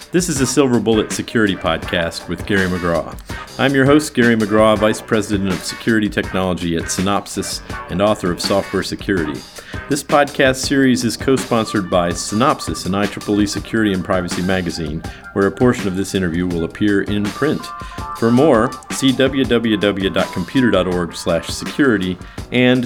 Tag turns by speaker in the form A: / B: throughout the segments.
A: This is a Silver Bullet Security Podcast with Gary McGraw. I'm your host, Gary McGraw, Vice President of Security Technology at Synopsys and author of Software Security. This podcast series is co-sponsored by Synopsys and IEEE Security and Privacy Magazine, where a portion of this interview will appear in print. For more, see www.computer.org/security and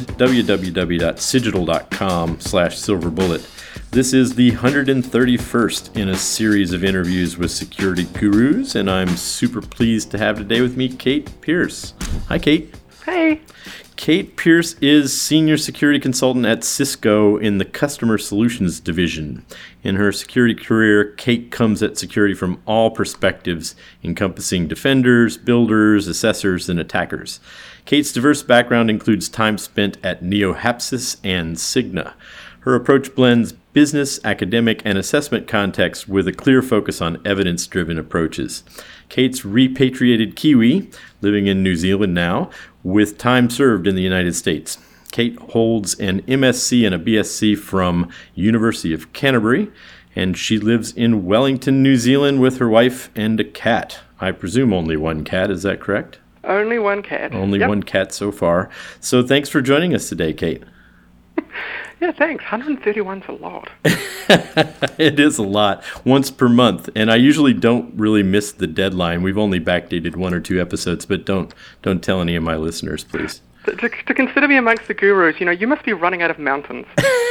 A: www.cigital.com/silverbullet. This is the 131st in a series of interviews with security gurus, and I'm super pleased to have today with me Kate Pierce. Hi, Kate.
B: Hey.
A: Kate Pierce is Senior Security Consultant at Cisco in the Customer Solutions Division. In her security career, Kate comes at security from all perspectives, encompassing defenders, builders, assessors, and attackers. Kate's diverse background includes time spent at NeoHapsys and Cigna. Her approach blends business, academic, and assessment contexts with a clear focus on evidence-driven approaches. Kate's repatriated Kiwi, living in New Zealand now, with time served in the United States. Kate holds an MSc and a BSc from University of Canterbury, and she lives in Wellington, New Zealand with her wife and a cat. I presume only one cat, is that correct?
B: Only one cat.
A: Only one cat so far. So thanks for joining us today, Kate.
B: Yeah, thanks. 131's a lot.
A: It is a lot, once per month, and I usually don't really miss the deadline. We've only backdated one or two episodes, but don't tell any of my listeners, please.
B: To consider me amongst the gurus, you must be running out of mountains.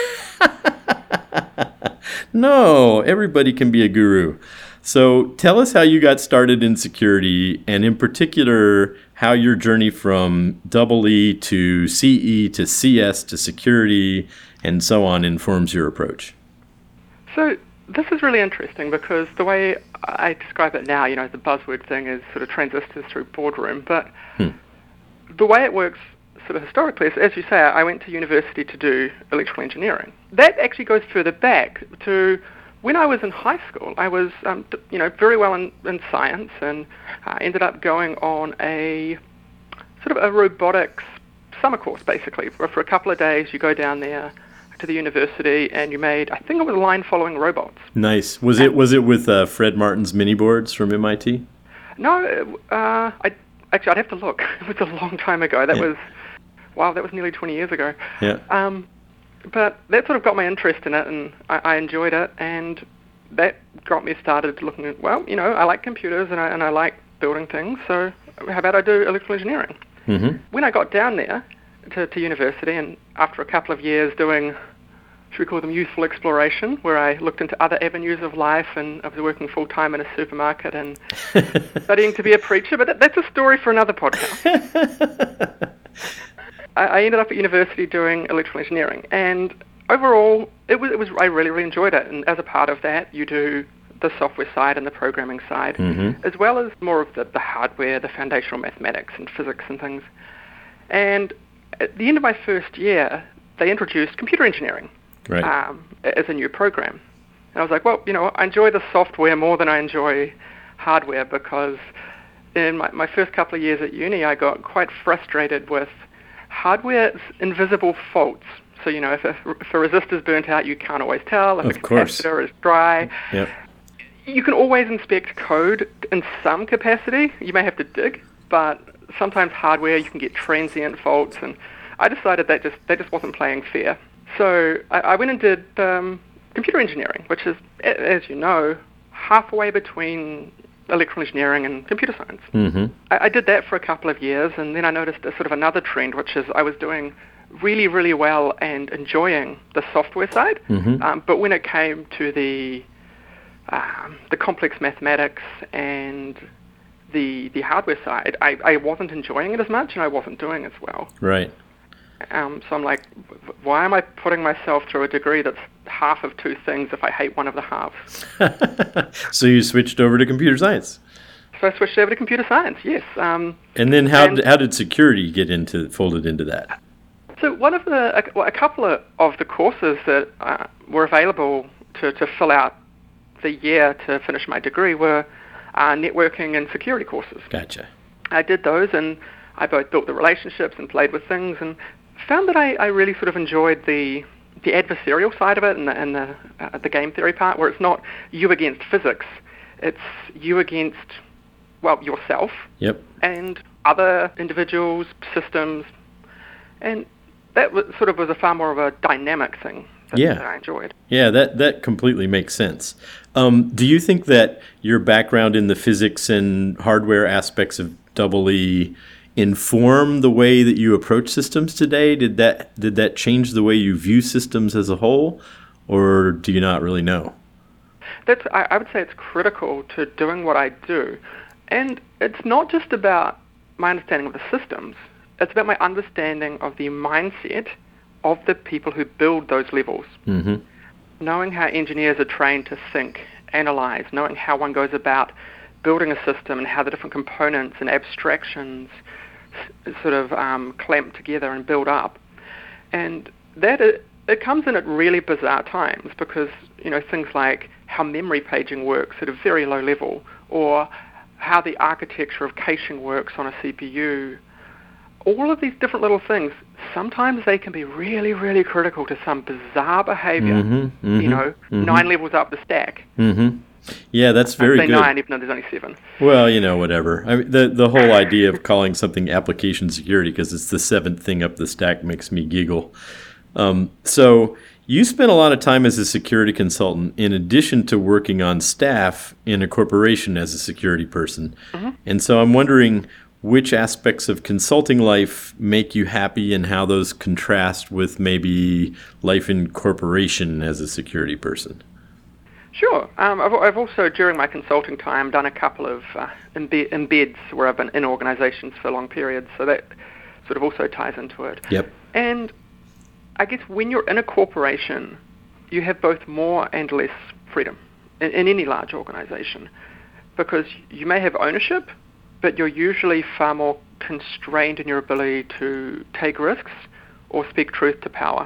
A: No, everybody can be a guru. So tell us how you got started in security, and in particular, how your journey from EE to CE to CS to security and so on informs your approach.
B: So this is really interesting because the way I describe it now, the buzzword thing is sort of transistors through boardroom, but the way it works sort of historically is, as you say, I went to university to do electrical engineering. That actually goes further back to when I was in high school. I was, very well in science, and ended up going on a sort of a robotics summer course, basically. For a couple of days, you go down there to the university, and you made, I think it was line-following robots.
A: Nice. Was it with Fred Martin's mini boards from MIT?
B: No, I'd have to look. It was a long time ago. That was nearly 20 years ago.
A: Yeah.
B: But that sort of got my interest in it, and I enjoyed it, and that got me started looking at, I like computers, and I like building things, so how about I do electrical engineering?
A: Mm-hmm.
B: When I got down there to university, and after a couple of years doing, should we call them youthful exploration, where I looked into other avenues of life, and I was working full-time in a supermarket and studying to be a preacher, but that's a story for another podcast. I ended up at university doing electrical engineering, and overall, I really, really enjoyed it. And as a part of that, you do the software side and the programming side, as well as more of the hardware, the foundational mathematics and physics and things. And at the end of my first year, they introduced computer engineering as a new program. And I was like, I enjoy the software more than I enjoy hardware, because in my first couple of years at uni, I got quite frustrated with hardware's invisible faults. So, if a resistor's burnt out, you can't always tell. If a capacitor is dry.
A: Yep. You
B: can always inspect code in some capacity. You may have to dig, but sometimes hardware, you can get transient faults. And I decided that just wasn't playing fair. So I went and did computer engineering, which is, as you know, halfway between electrical engineering and computer science.
A: Mm-hmm.
B: I did that for a couple of years, and then I noticed a sort of another trend, which is I was doing really, really well and enjoying the software side, but when it came to the complex mathematics and the hardware side, I wasn't enjoying it as much, and I wasn't doing as well.
A: Right.
B: So I'm like, why am I putting myself through a degree that's half of two things if I hate one of the halves?
A: So you switched over to computer science.
B: So I switched over to computer science, yes.
A: And then how did security get folded into that?
B: So one of a couple of the courses that were available to fill out the year to finish my degree were networking and security courses.
A: Gotcha.
B: I did those, and I both built the relationships and played with things, and found that I really sort of enjoyed the adversarial side of it and the game theory part, where it's not you against physics. It's you against, well, yourself
A: Yep.
B: and other individuals, systems, and that was a far more of a dynamic thing that I enjoyed.
A: Yeah, that completely makes sense. Do you think that your background in the physics and hardware aspects of Double E inform the way that you approach systems today? Did that change the way you view systems as a whole, or do you not really know?
B: I would say it's critical to doing what I do. And it's not just about my understanding of the systems. It's about my understanding of the mindset of the people who build those levels.
A: Mm-hmm.
B: Knowing how engineers are trained to think, analyze, knowing how one goes about building a system and how the different components and abstractions sort of clamp together and build up. And that it comes in at really bizarre times because, things like how memory paging works at a very low level, or how the architecture of caching works on a CPU. All of these different little things, sometimes they can be really, really critical to some bizarre behavior, 9 levels up the stack.
A: Mm-hmm. Yeah, that's very
B: I say
A: good.
B: 9, even though there's only 7.
A: Well, whatever. I mean, the whole idea of calling something application security because it's the 7th thing up the stack makes me giggle. So you spent a lot of time as a security consultant in addition to working on staff in a corporation as a security person. Mm-hmm. And so I'm wondering which aspects of consulting life make you happy and how those contrast with maybe life in corporation as a security person.
B: Sure. I've also, during my consulting time, done a couple of embeds where I've been in organizations for long periods, so that sort of also ties into it.
A: Yep.
B: And I guess when you're in a corporation, you have both more and less freedom in any large organization because you may have ownership, but you're usually far more constrained in your ability to take risks or speak truth to power.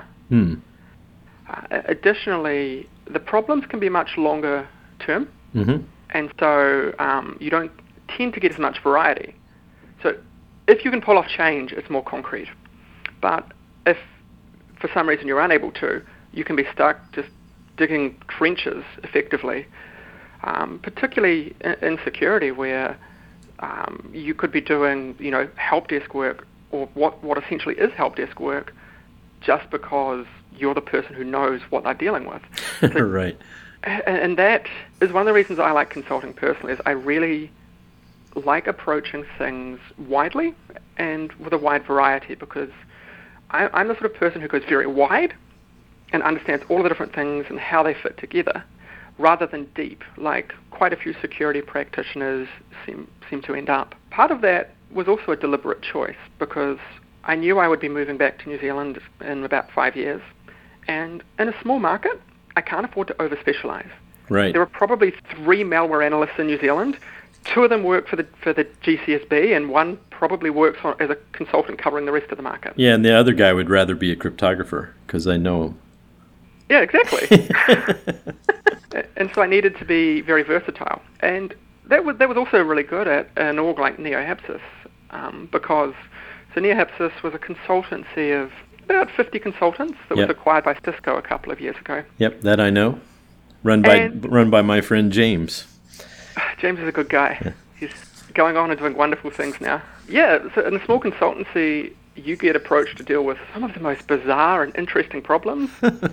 B: Additionally, the problems can be much longer term, and so you don't tend to get as much variety. So if you can pull off change, it's more concrete. But if for some reason you're unable to, you can be stuck just digging trenches effectively, particularly in security where you could be doing, help desk work or what essentially is help desk work just because you're the person who knows what they're dealing with. So,
A: right.
B: And that is one of the reasons I like consulting personally, is I really like approaching things widely and with a wide variety because I'm the sort of person who goes very wide and understands all of the different things and how they fit together rather than deep, like quite a few security practitioners seem to end up. Part of that was also a deliberate choice because I knew I would be moving back to New Zealand in about 5 years. And in a small market, I can't afford to over-specialize.
A: Right.
B: There are probably 3 malware analysts in New Zealand. 2 of them work for the GCSB, and 1 probably works as a consultant covering the rest of the market.
A: Yeah, and the other guy would rather be a cryptographer because I know him.
B: Yeah, exactly. And so I needed to be very versatile. And that was also really good at an org like NeoHapsys because NeoHapsys was a consultancy of about 50 consultants that was acquired by Cisco a couple of years ago. Yep,
A: that I know. Run by my friend James.
B: James is a good guy. Yeah. He's going on and doing wonderful things now. Yeah, so in a small consultancy, you get approached to deal with some of the most bizarre and interesting problems.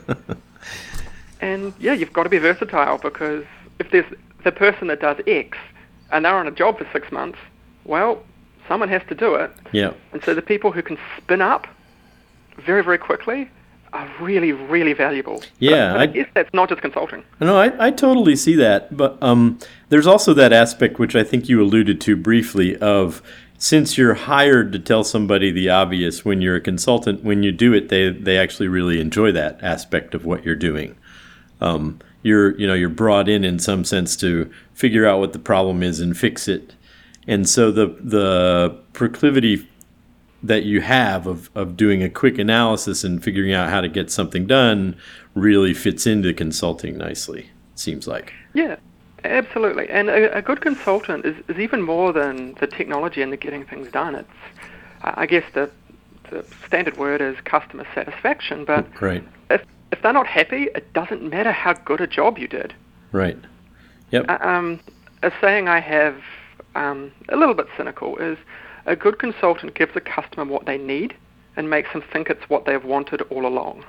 B: And yeah, you've got to be versatile because if there's the person that does X and they're on a job for 6 months, well, someone has to do it.
A: Yeah.
B: And so the people who can spin up very, very quickly are really, really valuable.
A: Yeah.
B: But I guess that's not just consulting.
A: No, I totally see that. But there's also that aspect, which I think you alluded to briefly, of since you're hired to tell somebody the obvious, when you're a consultant, when you do it, they actually really enjoy that aspect of what you're doing. You're brought in some sense to figure out what the problem is and fix it. And so the proclivity that you have of doing a quick analysis and figuring out how to get something done really fits into consulting nicely, it seems like.
B: Yeah, absolutely. And a good consultant is even more than the technology and the getting things done. It's, I guess the standard word is customer satisfaction, but
A: right.
B: If they're not happy, it doesn't matter how good a job you did.
A: Right. Yep.
B: a saying I have, a little bit cynical, is a good consultant gives a customer what they need and makes them think it's what they've wanted all along.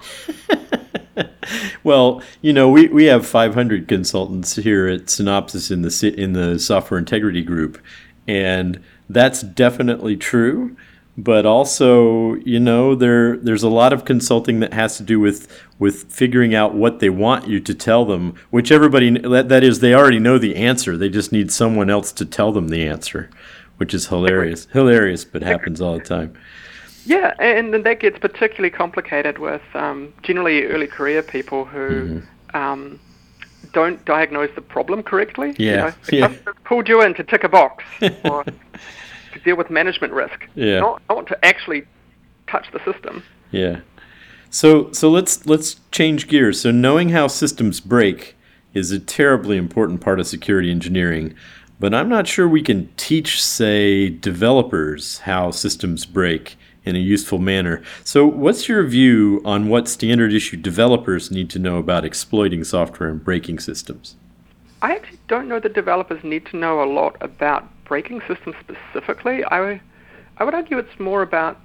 A: Well, we have 500 consultants here at Synopsys in the Software Integrity Group, and that's definitely true. But also, there's a lot of consulting that has to do with figuring out what they want you to tell them, which that is, they already know the answer. They just need someone else to tell them the answer, which is hilarious. Hilarious, but happens all the time.
B: Yeah, and then that gets particularly complicated with generally early career people who don't diagnose the problem correctly.
A: Yeah.
B: The customer pulled you in to tick a box or to deal with management risk, not to actually touch the system.
A: Yeah. So let's change gears. So knowing how systems break is a terribly important part of security engineering, but I'm not sure we can teach, say, developers how systems break in a useful manner. So what's your view on what standard issue developers need to know about exploiting software and breaking systems?
B: I actually don't know that developers need to know a lot about breaking systems specifically. I would argue it's more about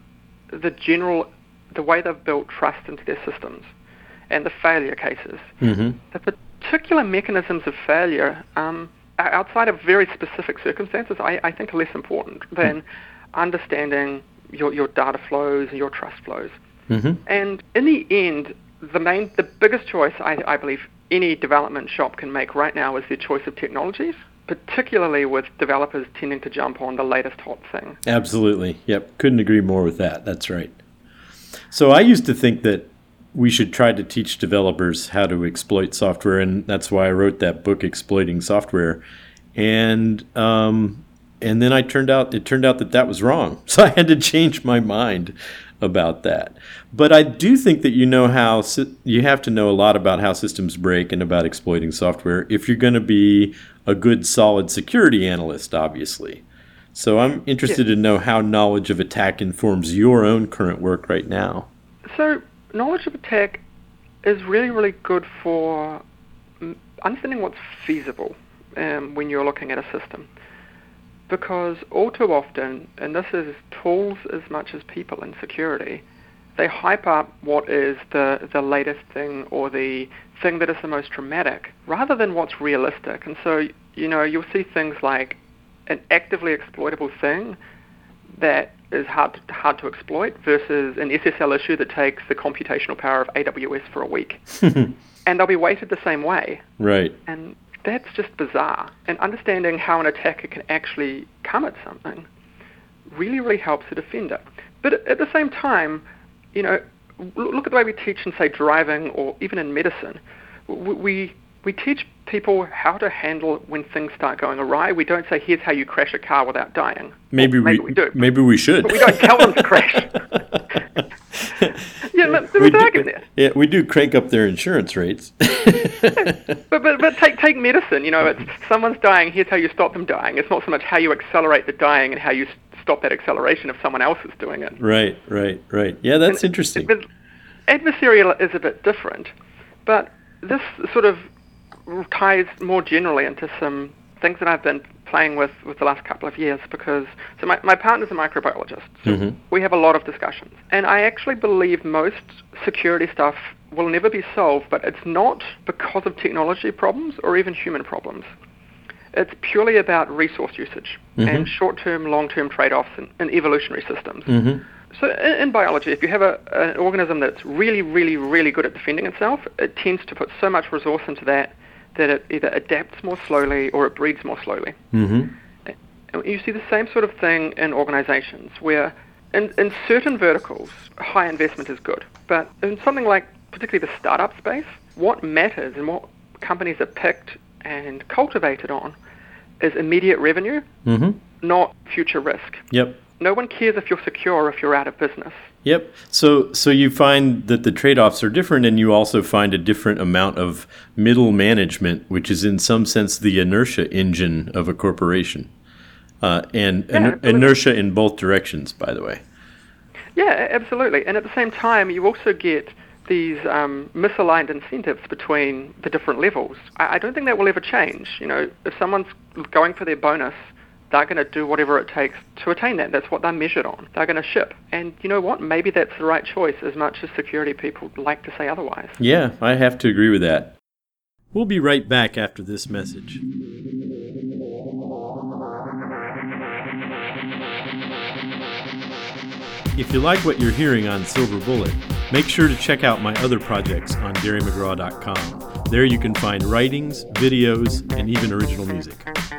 B: the way they've built trust into their systems and the failure cases. Mm-hmm. The particular mechanisms of failure, outside of very specific circumstances, I think are less important than understanding your data flows and your trust flows. Mm-hmm. And in the end, the biggest choice I believe any development shop can make right now is their choice of technologies, particularly with developers tending to jump on the latest hot thing.
A: Absolutely. Yep. Couldn't agree more with that. That's right. So I used to think that we should try to teach developers how to exploit software, and that's why I wrote that book, Exploiting Software. And then it turned out that was wrong. So I had to change my mind about that. But I do think that you have to know a lot about how systems break and about exploiting software if you're going to be a good, solid security analyst, obviously. So I'm interested to know how knowledge of attack informs your own current work right now.
B: So knowledge of attack is really, really good for understanding what's feasible when you're looking at a system. Because all too often, and this is tools as much as people in security, they hype up what is the latest thing or the thing that is the most dramatic rather than what's realistic. And so, you'll see things like an actively exploitable thing that is hard to exploit versus an SSL issue that takes the computational power of AWS for a week. And they'll be weighted the same way.
A: Right.
B: And that's just bizarre. And understanding how an attacker can actually come at something really, really helps the defender. But at the same time, look at the way we teach in, say, driving or even in medicine. We teach people how to handle when things start going awry. We don't say, here's how you crash a car without dying.
A: Maybe we do. Maybe we should.
B: But we don't tell them to crash. There's an argument there.
A: Yeah, we do crank up their insurance rates.
B: But take medicine. It's someone's dying. Here's how you stop them dying. It's not so much how you accelerate the dying and how you stop that acceleration if someone else is doing it.
A: Right. Yeah, that's interesting.
B: But adversarial is a bit different, but this sort of ties more generally into some things that I've been playing with the last couple of years because my partner's a microbiologist. So we have a lot of discussions. And I actually believe most security stuff will never be solved, but it's not because of technology problems or even human problems. It's purely about resource usage and short-term, long-term trade-offs in evolutionary systems. So in biology, if you have an organism that's really, really, really good at defending itself, it tends to put so much resource into that it either adapts more slowly or it breeds more slowly. And you see the same sort of thing in organizations where in certain verticals, high investment is good. But in something like particularly the startup space, what matters and what companies are picked and cultivated on is immediate revenue, not future risk.
A: Yep.
B: No one cares if you're secure or if you're out of business.
A: Yep. So you find that the trade-offs are different, and you also find a different amount of middle management, which is in some sense the inertia engine of a corporation. Inertia in both directions, by the way.
B: Yeah, absolutely. And at the same time, you also get these misaligned incentives between the different levels. I don't think that will ever change. If someone's going for their bonus, they're going to do whatever it takes to attain that. That's what they're measured on. They're going to ship. And you know what? Maybe that's the right choice, as much as security people like to say otherwise.
A: Yeah, I have to agree with that. We'll be right back after this message. If you like what you're hearing on Silver Bullet, make sure to check out my other projects on GaryMcGraw.com. There you can find writings, videos, and even original music.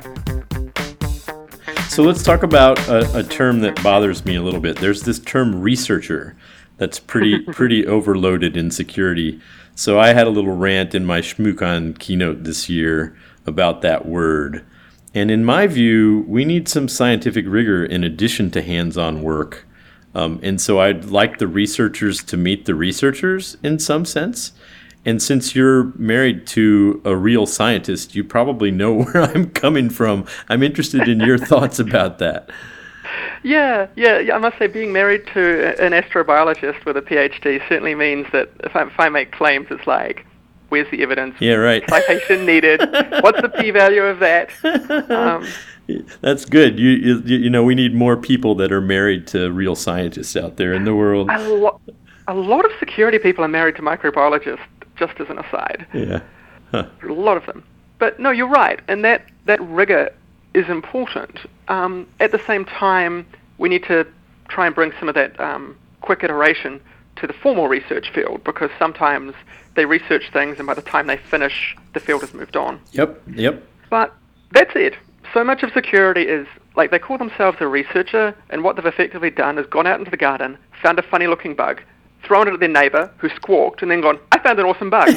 A: So let's talk about a term that bothers me a little bit. There's this term researcher that's pretty overloaded in security. So I had a little rant in my ShmooCon keynote this year about that word. And in my view, we need some scientific rigor in addition to hands-on work. And so I'd like the researchers to meet the researchers in some sense. And since you're married to a real scientist, you probably know where I'm coming from. I'm interested in your thoughts about that.
B: Yeah. I must say, being married to an astrobiologist with a PhD certainly means that if I make claims, it's like, where's the evidence?
A: Yeah, right.
B: Citation needed. What's the p-value of that?
A: That's good. You know, we need more people that are married to real scientists out there in the world.
B: A lot of security people are married to microbiologists, just as an aside.
A: Yeah. Huh.
B: A lot of them. But no, you're right, and that rigor is important. At the same time, we need to try and bring some of that quick iteration to the formal research field, because sometimes they research things and by the time they finish, the field has moved on.
A: Yep.
B: But that's it. So much of security is, like, they call themselves a researcher, and what they've effectively done is gone out into the garden, found a funny-looking bug, thrown it at their neighbor, who squawked, and then gone, I found an awesome bug.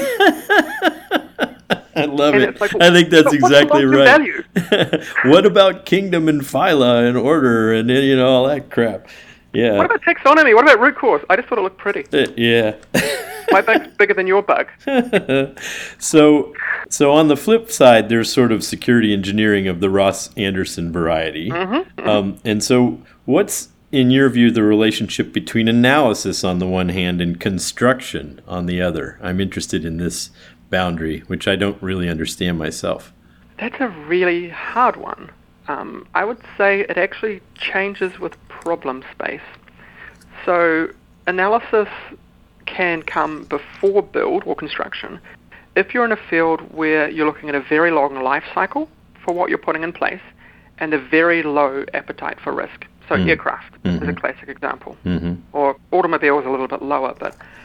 A: I love
B: and
A: it.
B: It's like,
A: I think that's exactly right.
B: Value?
A: What about kingdom and phyla and order and all that crap? Yeah.
B: What about taxonomy? What about root cause? I just thought it looked pretty.
A: Yeah.
B: My bug's bigger than your bug.
A: So on the flip side, there's sort of security engineering of the Ross Anderson variety. And so what's, in your view, the relationship between analysis on the one hand and construction on the other? I'm interested in this boundary, which I don't really understand myself.
B: That's a really hard one. I would say it actually changes with problem space. So analysis can come before build or construction. If you're in a field where you're looking at a very long life cycle for what you're putting in place and a very low appetite for risk. So aircraft is a classic example. Or automobiles a little bit lower.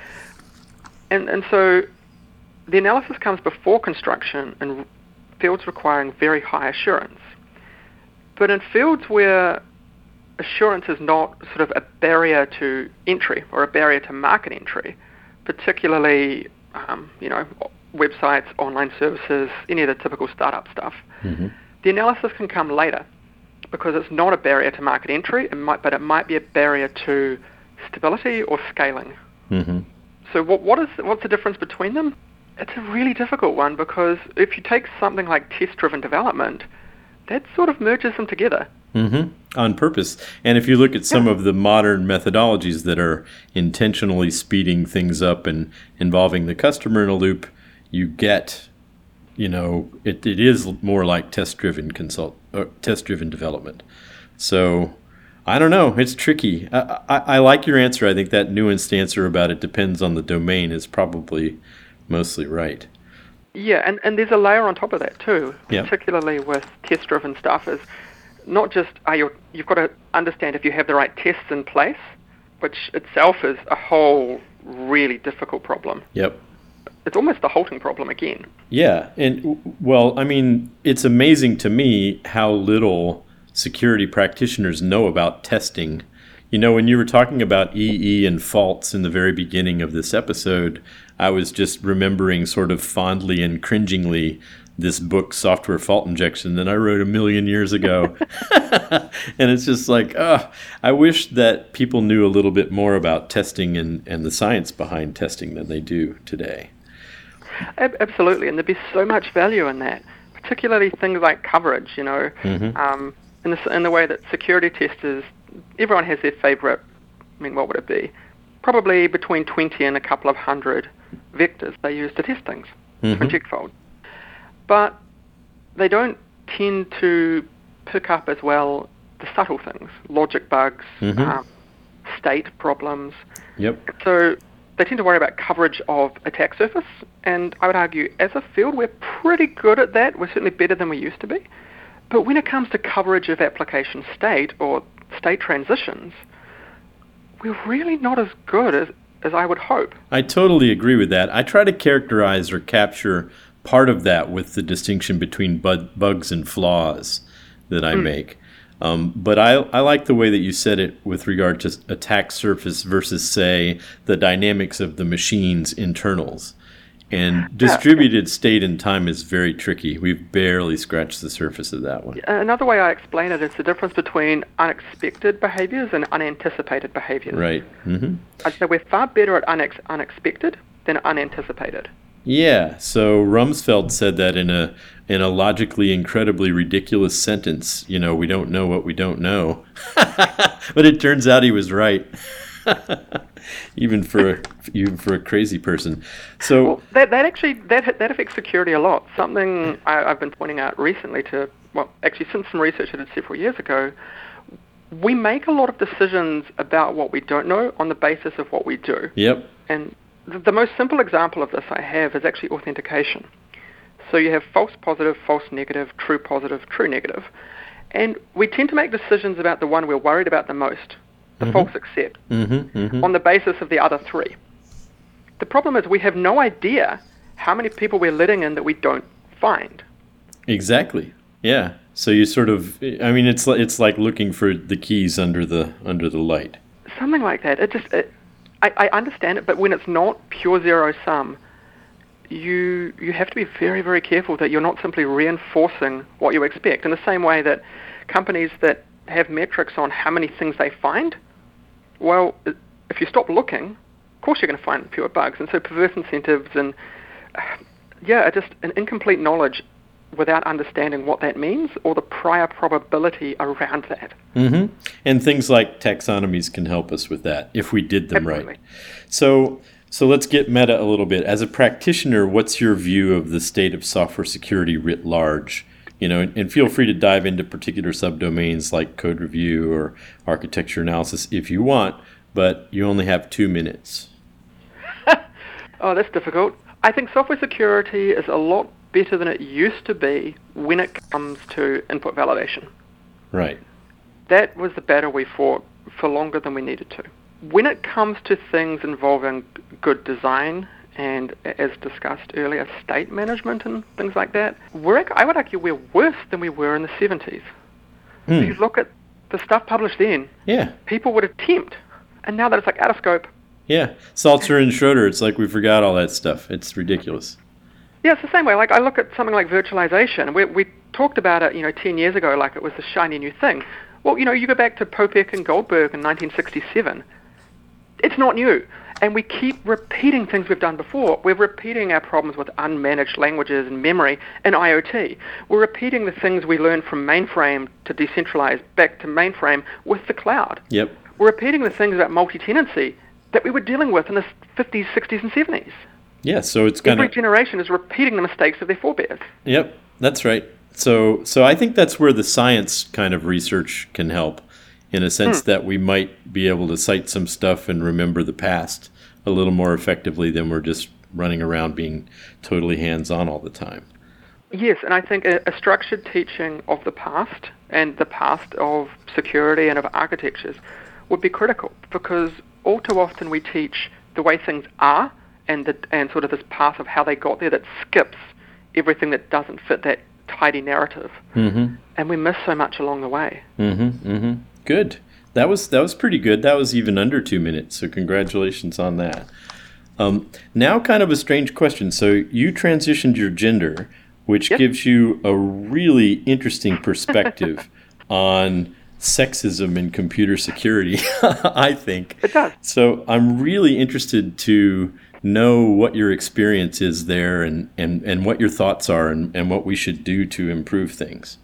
B: And so the analysis comes before construction in fields requiring very high assurance. But in fields where assurance is not sort of a barrier to entry or a barrier to market entry, particularly, websites, online services, any of the typical startup stuff, the analysis can come later because it's not a barrier to market entry, but it might be a barrier to stability or scaling. So what's the difference between them? It's a really difficult one, because if you take something like test-driven development, that sort of merges them together. On purpose.
A: And if you look at some of the modern methodologies that are intentionally speeding things up and involving the customer in a loop, you get, it is more like test-driven development. So I don't know. It's tricky. I like your answer. I think that nuanced answer about it depends on the domain is probably mostly right.
B: Yeah, and there's a layer on top of that too, particularly with test-driven stuff, is not just you've got to understand if you have the right tests in place, which itself is a whole really difficult problem.
A: Yep.
B: It's almost the halting problem again.
A: Yeah, and well, I mean, it's amazing to me how little security practitioners know about testing. When you were talking about EE and faults in the very beginning of this episode, I was just remembering sort of fondly and cringingly this book, Software Fault Injection, that I wrote 1 million years ago. And it's just like, I wish that people knew a little bit more about testing and the science behind testing than they do today.
B: Absolutely, and there'd be so much value in that, particularly things like coverage, in the way that security testers, everyone has their favorite, what would it be? probably between 20 and a couple of hundred vectors they use to test things to inject faults. But they don't tend to pick up as well the subtle things, logic bugs, state problems.
A: Yep.
B: So they tend to worry about coverage of attack surface, and I would argue as a field we're pretty good at that. We're certainly better than we used to be. But when it comes to coverage of application state or state transitions, we're really not as good as I would hope.
A: I totally agree with that. I try to characterize or capture part of that with the distinction between bugs and flaws that I make. But I like the way that you said it with regard to attack surface versus, say, the dynamics of the machine's internals. And distributed state and time is very tricky. We've barely scratched the surface of that one.
B: Another way I explain it is the difference between unexpected behaviors and unanticipated behaviors.
A: Right.
B: I'd say we're far better at unexpected than unanticipated.
A: Yeah. So Rumsfeld said that in a logically incredibly ridiculous sentence. You know, we don't know what we don't know. But it turns out he was right. even for a crazy person. So
B: that affects security a lot. Something I've been pointing out recently since some research I did several years ago, we make a lot of decisions about what we don't know on the basis of what we do.
A: Yep.
B: And the most simple example of this I have is actually authentication. So you have false positive, false negative, true positive, true negative. And we tend to make decisions about the one we're worried about the most, the false accept, on the basis of the other three. The problem is we have no idea how many people we're letting in that we don't find.
A: Exactly. Yeah. So you sort of, I mean, it's like looking for the keys under the light.
B: Something like that. I understand it, but when it's not pure zero sum, you have to be very, very careful that you're not simply reinforcing what you expect. In the same way that companies that have metrics on how many things they find, well, if you stop looking, of course you're going to find fewer bugs. And so perverse incentives and, just an incomplete knowledge without understanding what that means or the prior probability around that.
A: And things like taxonomies can help us with that if we did them
B: Absolutely.
A: Right. So let's get meta a little bit. As a practitioner, what's your view of the state of software security writ large? You know, and feel free to dive into particular subdomains like code review or architecture analysis if you want, but you only have 2 minutes.
B: Oh, that's difficult. I think software security is a lot better than it used to be when it comes to input validation.
A: Right.
B: That was the battle we fought for longer than we needed to. When it comes to things involving good design and, as discussed earlier, state management and things like that, I would argue we're worse than we were in the 70s. If you look at the stuff published then, people would attempt, and now that it's like out of scope.
A: Yeah, Salzer and Schroeder, it's like we forgot all that stuff. It's ridiculous.
B: Yeah, it's the same way. Like I look at something like virtualization. We talked about it, 10 years ago, like it was a shiny new thing. Well, you go back to Popek and Goldberg in 1967. It's not new. And we keep repeating things we've done before. We're repeating our problems with unmanaged languages and memory and IoT. We're repeating the things we learned from mainframe to decentralize back to mainframe with the cloud.
A: Yep.
B: We're repeating the things about multi-tenancy that we were dealing with in the 50s, 60s, and 70s.
A: Yeah, so it's kind
B: Every generation is repeating the mistakes of their forebears.
A: Yep, that's right. So I think that's where the science kind of research can help, in a sense that we might be able to cite some stuff and remember the past a little more effectively than we're just running around being totally hands-on all the time.
B: Yes, and I think a structured teaching of the past and the past of security and of architectures would be critical, because all too often we teach the way things are and sort of this path of how they got there that skips everything that doesn't fit that tidy narrative. And we miss so much along the way.
A: Good. That was pretty good. That was even under 2 minutes, so congratulations on that. Now kind of a strange question. So you transitioned your gender, which gives you a really interesting perspective on sexism in computer security, I think.
B: It does.
A: So I'm really interested to know what your experience is there and what your thoughts are and what we should do to improve things.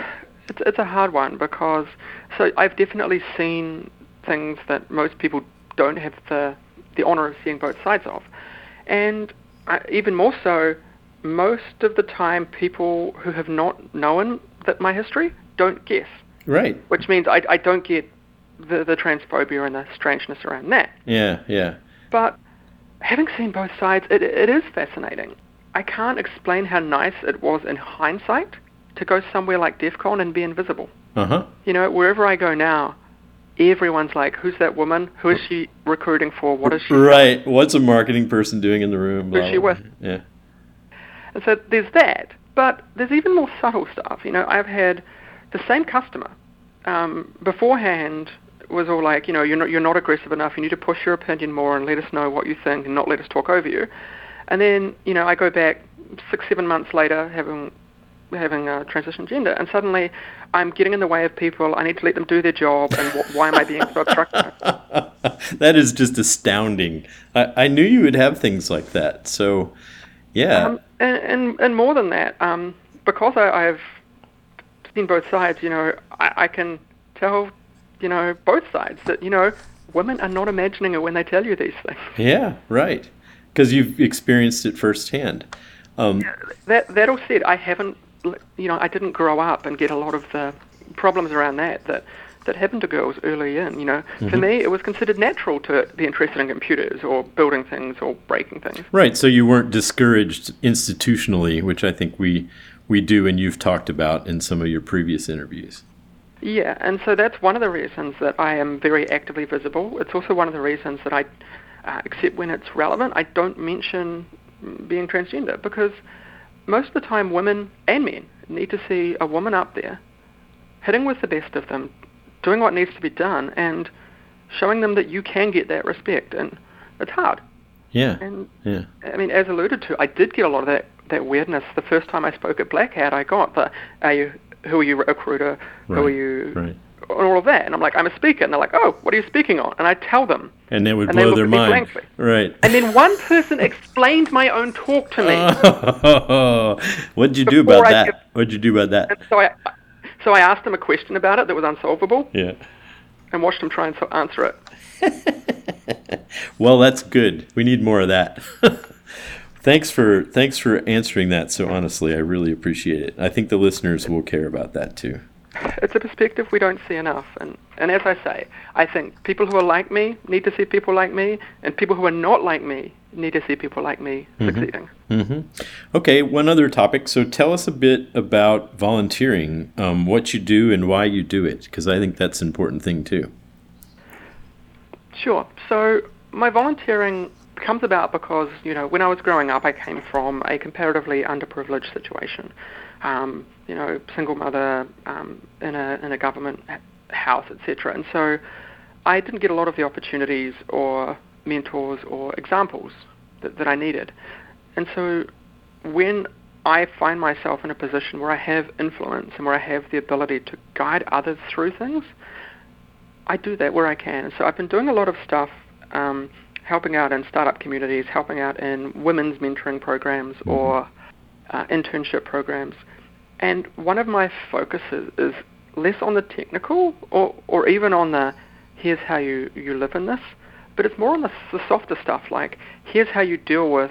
B: It's a hard one because I've definitely seen things that most people don't have the honor of seeing both sides of. And even more so, most of the time people who have not known that my history don't guess.
A: Right.
B: Which means I don't get the transphobia and the strangeness around that.
A: Yeah, yeah.
B: But having seen both sides, it is fascinating. I can't explain how nice it was in hindsight to go somewhere like DEF CON and be invisible.
A: Uh-huh.
B: You know, wherever I go now, everyone's like, who's that woman? Who is she recruiting for? What is she
A: Right. Selling? What's a marketing person doing in the room?
B: Who's she with?
A: Yeah.
B: And so there's that. But there's even more subtle stuff. You know, I've had the same customer beforehand was all like, you know, you're not aggressive enough. You need to push your opinion more and let us know what you think and not let us talk over you. And then, you know, I go back 6-7 months later having transition gender, and suddenly I'm getting in the way of people. I need to let them do their job, and why am I being so obstructive?
A: That is just astounding. I knew you would have things like that. So, yeah.
B: And more than that, because I've seen both sides, you know, I can tell, you know, both sides that, you know, women are not imagining it when they tell you these things.
A: Yeah, right. Because you've experienced it firsthand.
B: That all said, I haven't, you know, I didn't grow up and get a lot of the problems around that happened to girls early in, you know. Mm-hmm. For me, it was considered natural to be interested in computers or building things or breaking things.
A: Right, so you weren't discouraged institutionally, which I think we do and you've talked about in some of your previous interviews.
B: Yeah, and so that's one of the reasons that I am very actively visible. It's also one of the reasons that I, except when it's relevant, I don't mention being transgender, because most of the time women and men need to see a woman up there hitting with the best of them, doing what needs to be done, and showing them that you can get that respect. And it's hard.
A: Yeah.
B: And
A: yeah.
B: I mean, as alluded to, I did get a lot of that weirdness. The first time I spoke at Black Hat, I got the, who are you, recruiter?
A: Right.
B: Who are you?
A: Right.
B: And all of that. And I'm like, I'm a speaker. And they're like, oh, what are you speaking on? And I tell them.
A: And that would blow their mind.
B: Blankly.
A: Right.
B: And then one person explained my own talk to me.
A: What'd you do about that? What'd you do about that?
B: And so I asked him a question about it that was unsolvable.
A: Yeah.
B: And watched him try and answer it.
A: Well, that's good. We need more of that. Thanks for answering that so honestly. I really appreciate it. I think the listeners will care about that too.
B: It's a perspective we don't see enough. And as I say, I think people who are like me need to see people like me, and people who are not like me need to see people like me succeeding.
A: Mm-hmm. Okay, one other topic. So tell us a bit about volunteering, what you do and why you do it, because I think that's an important thing too.
B: Sure. So my volunteering comes about because, you know, when I was growing up, I came from a comparatively underprivileged situation. You know, single mother in a government house, etc. And so I didn't get a lot of the opportunities or mentors or examples that I needed. And so when I find myself in a position where I have influence and where I have the ability to guide others through things, I do that where I can. So I've been doing a lot of stuff, helping out in startup communities, helping out in women's mentoring programs or internship programs. And one of my focuses is less on the technical or even on the here's how you live in this, but it's more on the softer stuff, like here's how you deal with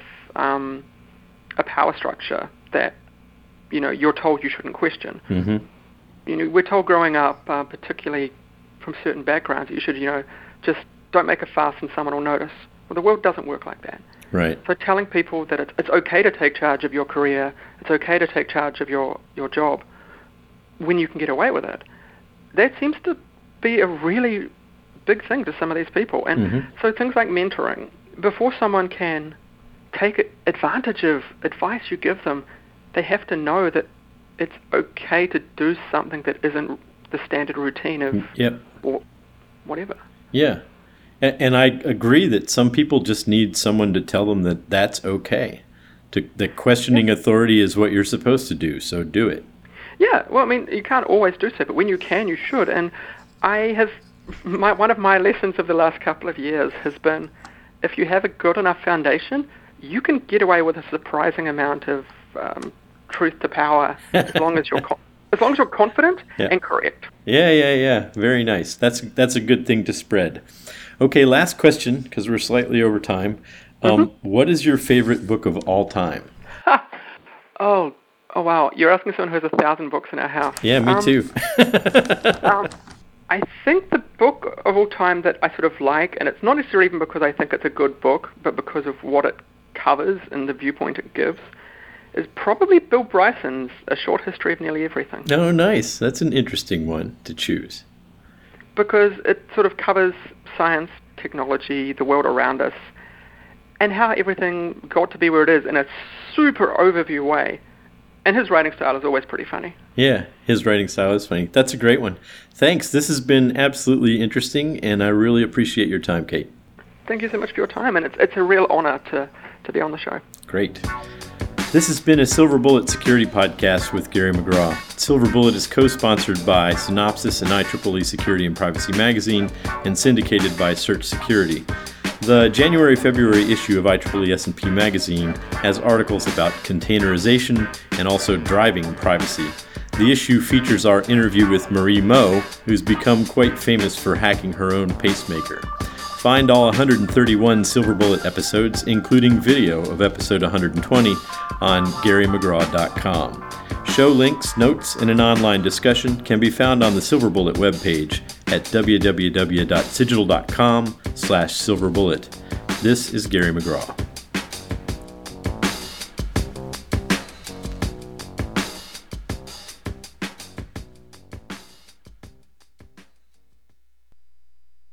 B: a power structure that, you know, you're told you shouldn't question.
A: Mm-hmm.
B: You know, we're told growing up, particularly from certain backgrounds, that you should, you know, just don't make a fuss and someone will notice. Well, the world doesn't work like that.
A: Right.
B: So telling people that it's okay to take charge of your career, it's okay to take charge of your job when you can get away with it, that seems to be a really big thing to some of these people. And so things like mentoring, before someone can take advantage of advice you give them, they have to know that it's okay to do something that isn't the standard routine of or whatever.
A: Yeah. And I agree that some people just need someone to tell them that that's okay. That questioning authority is what you're supposed to do, so do it.
B: Yeah, well, I mean, you can't always do so, but when you can, you should. And I have, one of my lessons of the last couple of years has been, if you have a good enough foundation, you can get away with a surprising amount of truth to power as long as you're confident and correct.
A: Yeah. Very nice. That's a good thing to spread. Okay, last question, because we're slightly over time. What is your favorite book of all time?
B: Oh, wow. You're asking someone who has 1,000 books in our house.
A: Yeah, me too.
B: I think the book of all time that I sort of like, and it's not necessarily even because I think it's a good book, but because of what it covers and the viewpoint it gives, is probably Bill Bryson's A Short History of Nearly Everything.
A: Oh, nice. That's an interesting one to choose.
B: Because it sort of covers science, technology, the world around us, and how everything got to be where it is in a super overview way. And his writing style is always pretty funny.
A: Yeah, his writing style is funny. That's a great one. Thanks. This has been absolutely interesting, and I really appreciate your time, Kate.
B: Thank you so much for your time, and it's a real honor to be on the show.
A: Great. This has been a Silver Bullet Security Podcast with Gary McGraw. Silver Bullet is co-sponsored by Synopsys and IEEE Security and Privacy Magazine and syndicated by Search Security. The January-February issue of IEEE S&P Magazine has articles about containerization and also driving privacy. The issue features our interview with Marie Moe, who's become quite famous for hacking her own pacemaker. Find all 131 Silver Bullet episodes, including video of episode 120, on GaryMcGraw.com. Show links, notes, and an online discussion can be found on the Silver Bullet webpage at www.cigital.com/silverbullet. This is Gary McGraw.